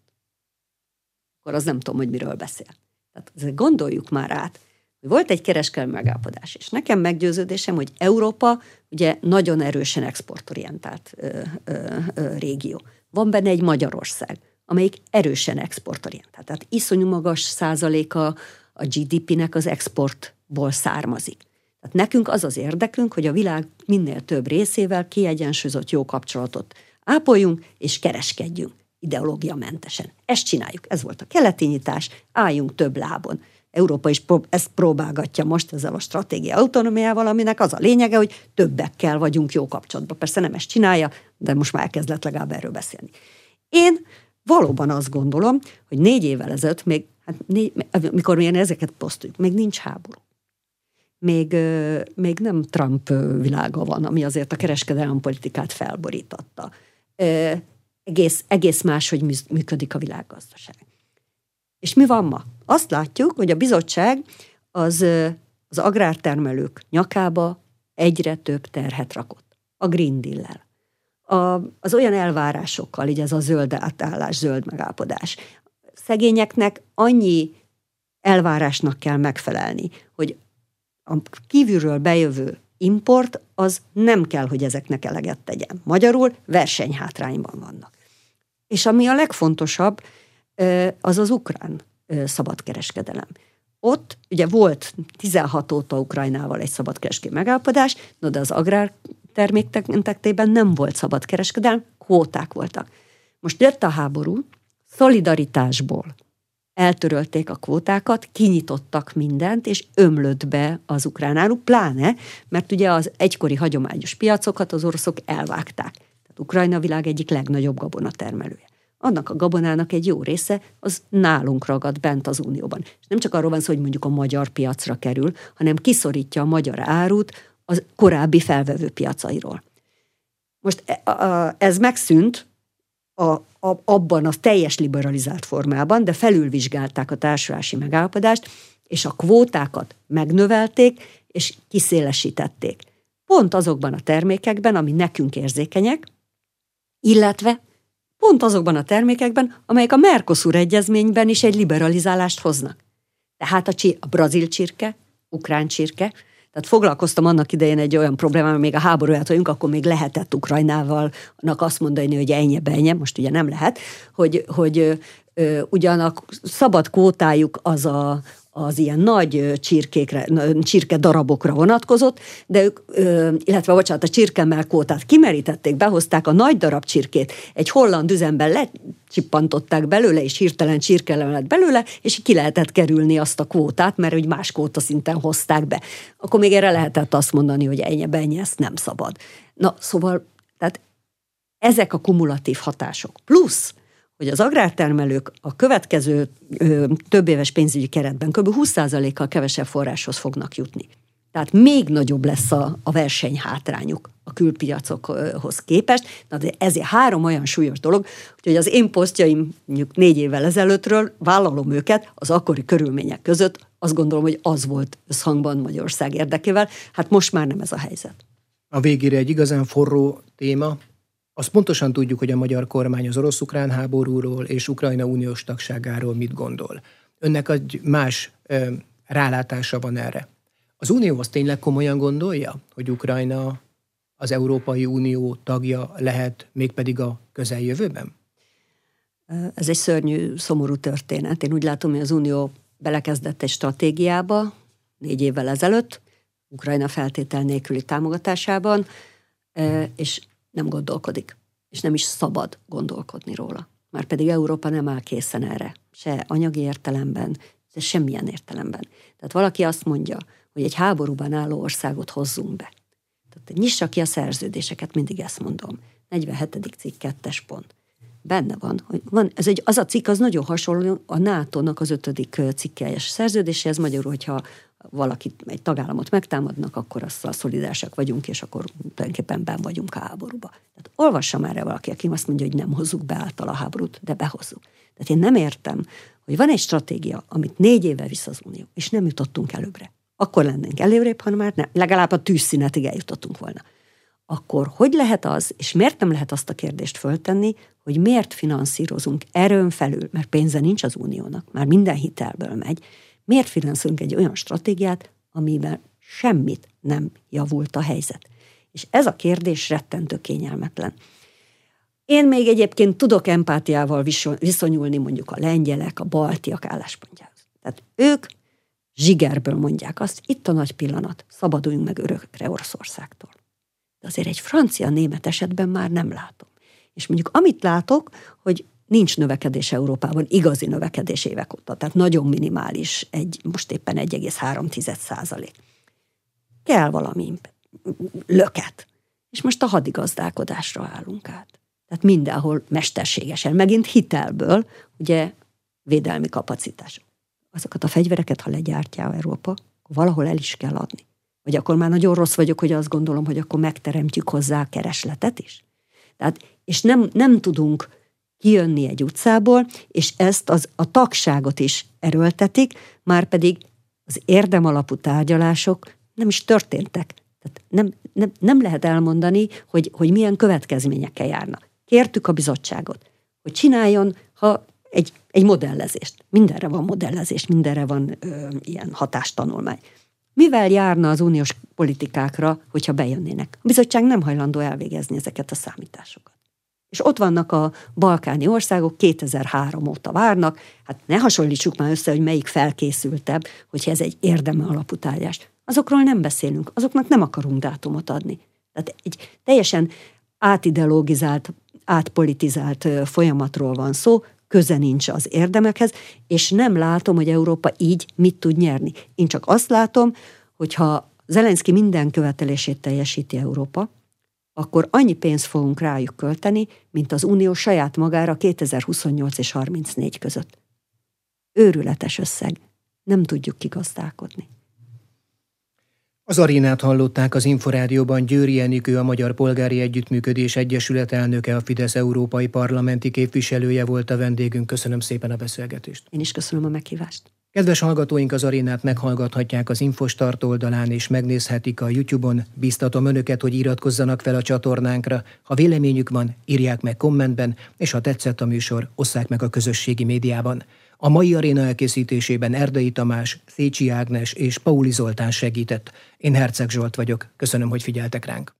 akkor az nem tudom, hogy miről beszél. Tehát azért gondoljuk már át, hogy volt egy kereskedelmi megállapodás, és nekem meggyőződésem, hogy Európa ugye nagyon erősen exportorientált ö, ö, ö, régió. Van benne egy Magyarország, amelyik erősen exportorientált. Tehát iszonyú magas százaléka a gé dé pének az exportból származik. Tehát nekünk az az érdekünk, hogy a világ minél több részével kiegyensúlyozott jó kapcsolatot ápoljunk és kereskedjünk ideológiamentesen. Ezt csináljuk. Ez volt a keleti nyitás, álljunk több lábon. Európa is prób- ezt próbálgatja most ezzel a stratégiai autonómiával, aminek az a lényege, hogy többekkel vagyunk jó kapcsolatban. Persze nem ezt csinálja, de most már elkezdett legalább erről beszélni. Én valóban azt gondolom, hogy négy évvel ezelőtt, még, hát négy, mikor mi ezeket posztoljuk, még nincs háború. Még, még nem Trump világa van, ami azért a kereskedelmi politikát felborította. Egész, egész máshogy működik a világgazdaság. És mi van ma? Azt látjuk, hogy a bizottság az, az agrártermelők nyakába egyre több terhet rakott. A Green Deal-lel. A, az olyan elvárásokkal, így ez a zöld átállás, zöld megállapodás. Szegényeknek annyi elvárásnak kell megfelelni, hogy a kívülről bejövő import, az nem kell, hogy ezeknek eleget tegyen. Magyarul versenyhátrányban vannak. És ami a legfontosabb, az az ukrán szabadkereskedelem. Ott ugye volt tizenhat óta Ukrajnával egy szabadkereskedelmi megállapodás, no, de az agrárterméktekintetében nem volt szabadkereskedelem, kvóták voltak. Most jött a háború, szolidaritásból eltörölték a kvótákat, kinyitottak mindent, és ömlött be az ukrán áru, pláne, mert ugye az egykori hagyományos piacokat az oroszok elvágták. Tehát Ukrajna világ egyik legnagyobb gabonatermelője. annak a gabonának egy jó része az nálunk ragad bent az Unióban. És nem csak arról van szó, hogy mondjuk a magyar piacra kerül, hanem kiszorítja a magyar árut az korábbi felvevő piacairól. Most ez megszűnt a, a, abban a teljes liberalizált formában, de felülvizsgálták a társulási megállapodást, és a kvótákat megnövelték, és kiszélesítették. Pont azokban a termékekben, ami nekünk érzékenyek, illetve pont azokban a termékekben, amelyek a Mercosur egyezményben is egy liberalizálást hoznak. Tehát a, csi- a brazil csirke, ukrán csirke, tehát foglalkoztam annak idején egy olyan problémával, még a háború előtt vagyunk, akkor még lehetett Ukrajnával azt mondani, hogy ennyi benye, most ugye nem lehet, hogy, hogy ö, ugyan a szabad kvótájuk az a az ilyen nagy csirkékre, csirke darabokra vonatkozott, de ők, illetve bocsánat, a csirkemmel kvótát kimerítették, behozták a nagy darab csirkét, egy holland üzemben lecsippantották belőle, és hirtelen csirkelem lett belőle, és ki lehetett kerülni azt a kvótát, mert hogy más kvóta szinten hozták be. Akkor még erre lehetett azt mondani, hogy ennyi, ennyi, ezt nem szabad. Na, szóval, tehát ezek a kumulatív hatások. Plusz, hogy az agrártermelők a következő ö, több éves pénzügyi keretben kb. húsz százalékkal kevesebb forráshoz fognak jutni. Tehát még nagyobb lesz a, a versenyhátrányuk a külpiacokhoz képest. Na de ezért három olyan súlyos dolog, hogy az én posztjaim mondjuk négy évvel ezelőttről, vállalom őket az akkori körülmények között, azt gondolom, hogy az volt összhangban Magyarország érdekével. Hát most már nem ez a helyzet. A végére egy igazán forró téma. Azt pontosan tudjuk, hogy a magyar kormány az orosz-ukrán háborúról és Ukrajna uniós tagságáról mit gondol. Önnek egy más ö, rálátása van erre. Az Unió azt tényleg komolyan gondolja, hogy Ukrajna az Európai Unió tagja lehet, mégpedig a közeljövőben? Ez egy szörnyű, szomorú történet. Én úgy látom, hogy az Unió belekezdett egy stratégiába négy évvel ezelőtt, Ukrajna feltétel nélküli támogatásában, és nem gondolkodik, és nem is szabad gondolkodni róla. Márpedig Európa nem áll készen erre, se anyagi értelemben, de semmilyen értelemben. Tehát valaki azt mondja, hogy egy háborúban álló országot hozzunk be. Tehát nyissa ki a szerződéseket, mindig ezt mondom. negyvenhetedik cikk, kettes pont. Benne van, hogy van, ez egy, az a cikk az nagyon hasonló a nátónak az ötödik cikkelyes szerződéséhez, magyarul, hogyha valakit, egy tagállamot megtámadnak, akkor azzal szolidárisak vagyunk, és akkor tulajdonképpen benn vagyunk a háborúba. Tehát olvassa már el valaki, aki azt mondja, hogy nem hozzuk be által a háborút, de behozzuk. Tehát én nem értem, hogy van egy stratégia, amit négy éve visz az Unió, és nem jutottunk előbbre. Akkor lennénk előrébb, hanem már nem. Legalább a tűzszünetig eljutottunk volna. Akkor hogy lehet az, és miért nem lehet azt a kérdést föltenni, hogy miért finanszírozunk erőn felül, mert pénze nincs az Uniónak, már minden hitelből megy, miért finanszírozunk egy olyan stratégiát, amiben semmit nem javult a helyzet. És ez a kérdés rettentő kényelmetlen. Én még egyébként tudok empátiával viszonyulni mondjuk a lengyelek, a baltiak álláspontjához. Tehát ők zsigerből mondják azt, itt a nagy pillanat, szabaduljunk meg örökre Oroszországtól. De azért egy francia-német esetben már nem látom. És mondjuk amit látok, hogy nincs növekedés Európában, igazi növekedés évek óta, tehát nagyon minimális, egy, most éppen egy egész három százalék. Kell valami löket. És most a hadigazdálkodásra állunk át. Tehát mindenhol mesterségesen, megint hitelből, ugye védelmi kapacitások. Azokat a fegyvereket, ha legyártja Európa, akkor valahol el is kell adni. Vagy akkor már nagyon rossz vagyok, hogy azt gondolom, hogy akkor megteremtjük hozzá a keresletet is. Tehát, és nem, nem tudunk kijönni egy utcából, és ezt az, a tagságot is erőltetik, már pedig az érdemalapú tárgyalások nem is történtek. Tehát nem, nem, nem lehet elmondani, hogy, hogy milyen következményekkel járnak. Kértük a bizottságot, hogy csináljon ha egy, egy modellezést. Mindenre van modellezés, mindenre van ö, ilyen hatástanulmány. Mivel járna az uniós politikákra, hogyha bejönnének? A bizottság nem hajlandó elvégezni ezeket a számításokat. És ott vannak a balkáni országok, kétezer-három óta várnak, hát ne hasonlítsuk már össze, hogy melyik felkészültebb, hogyha ez egy érdemi alapú tárgyás. Azokról nem beszélünk, azoknak nem akarunk dátumot adni. Tehát egy teljesen átideologizált, átpolitizált folyamatról van szó, köze nincs az érdemekhez, és nem látom, hogy Európa így mit tud nyerni. Én csak azt látom, hogyha Zelenszky minden követelését teljesíti Európa, akkor annyi pénzt fogunk rájuk költeni, mint az Unió saját magára kétezer-huszonnyolc és harmincnégy között. Őrületes összeg. Nem tudjuk kigazdálkodni. Az arénát hallották, az Inforádióban Győri Enikő, a Magyar Polgári Együttműködés Egyesület elnöke, a Fidesz európai parlamenti képviselője volt a vendégünk. Köszönöm szépen a beszélgetést. Én is köszönöm a meghívást. Kedves hallgatóink, az arénát meghallgathatják az Infostart oldalán, és megnézhetik a YouTube-on. Bíztatom önöket, hogy iratkozzanak fel a csatornánkra. Ha véleményük van, írják meg kommentben, és ha tetszett a műsor, osszák meg a közösségi médiában. A mai aréna elkészítésében Erdei Tamás, Szécsi Ágnes és Pauli Zoltán segített. Én Herceg Zsolt vagyok. Köszönöm, hogy figyeltek ránk.